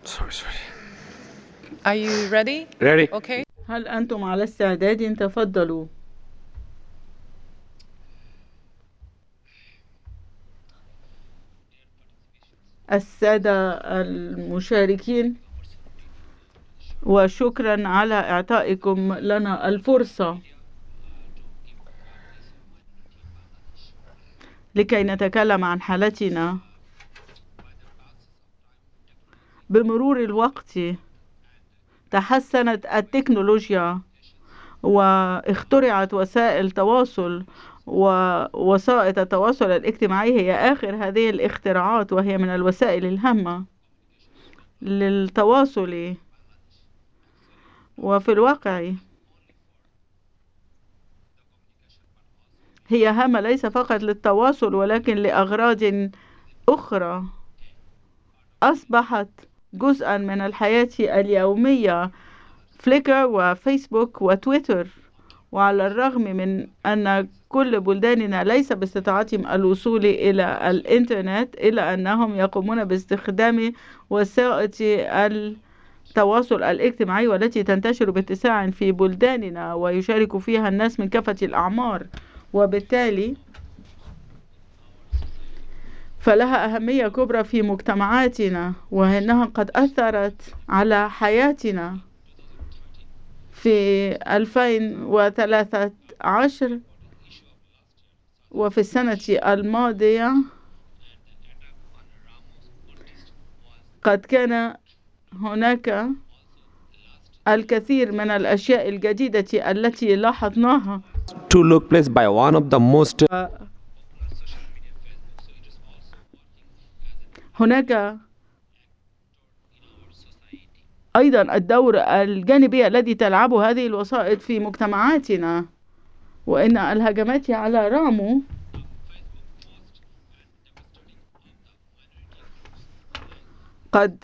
Sorry. Are you ready? Ready? Okay. هل أنتم على استعداد؟ تفضلوا. السادة المشاركين، وشكرا على إعطائكم لنا الفرصة لكي نتكلم عن حالتنا. بمرور الوقت تحسنت التكنولوجيا واخترعت وسائل تواصل، ووسائط التواصل الاجتماعي هي آخر هذه الاختراعات، وهي من الوسائل الهامة للتواصل. وفي الواقع هي هامة ليس فقط للتواصل ولكن لأغراض أخرى أصبحت جزءا من الحياة اليومية. فليكر وفيسبوك وتويتر، وعلى الرغم من أن كل بلداننا ليس باستطاعتهم الوصول إلى الإنترنت، إلا أنهم يقومون باستخدام وسائل التواصل الاجتماعي والتي تنتشر باتساع في بلداننا ويشارك فيها الناس من كافة الأعمار، وبالتالي فلها أهمية كبرى في مجتمعاتنا، وإنها قد أثرت على حياتنا. في 2013 وفي السنة الماضية قد كان هناك الكثير من الأشياء الجديدة التي لاحظناها. Took place by one of the most هناك أيضا الدور الجانبي الذي تلعبه هذه الوسائط في مجتمعاتنا، وإن الهجمات على رامو قد